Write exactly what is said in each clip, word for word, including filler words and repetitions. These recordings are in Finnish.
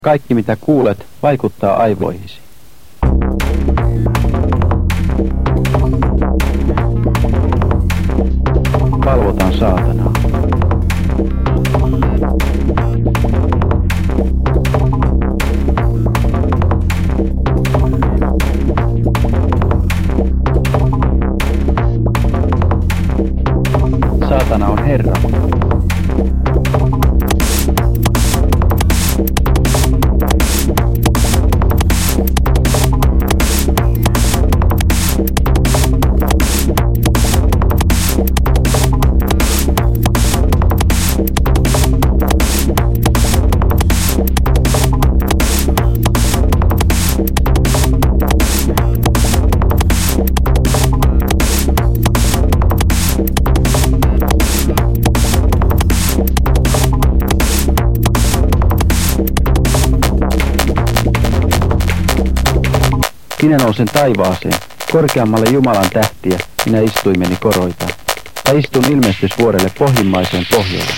Kaikki mitä kuulet vaikuttaa aivoihisi. Palvotaan saatanaa. Saatana on Herra. Minä nousen taivaaseen, korkeammalle Jumalan tähtiä, minä istuimeni koroitan. Ja istun ilmestysvuorelle pohjimmaiseen pohjoille.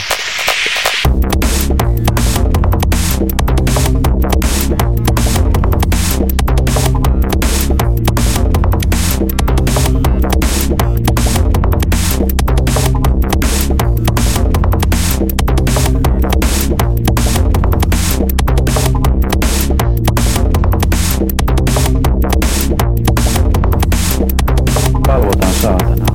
Palvotaan saatanaa.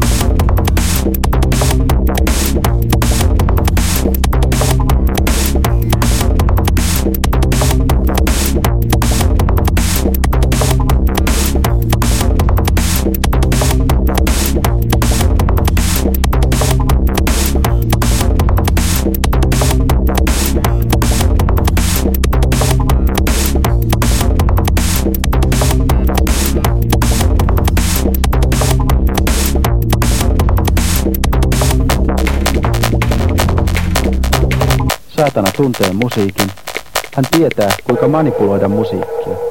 Saatana tuntee musiikin. Hän tietää, kuinka manipuloida musiikkia.